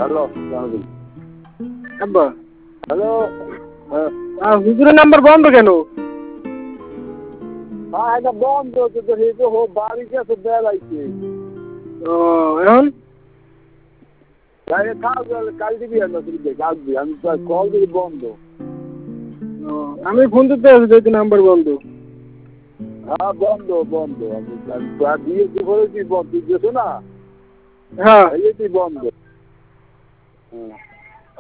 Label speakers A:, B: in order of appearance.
A: Hello,
B: আব্বা
A: hello.
B: হুজুরের number বন্ধ কেন?
A: হ্যাঁ, এটা বন্ধ হচ্ছে তো, এই তো বাড়ি গেছে বেড়াইছে।
B: ও এখন
A: বাইরে থাক, কাল দিবি আর নতুন আসবি, আমি কল দিবি বন্ধ।
B: ও, আমি ফোন দিতে আছি যেহেতু নাম্বার বন্ধ।
A: হ্যাঁ, বন্ধ বন্ধ, আমি দিয়েছি বলেছি বন্ধ, তুই দিয়েছো না,
B: হ্যাঁ
A: এই তুই বন্ধ। হ্যাঁ।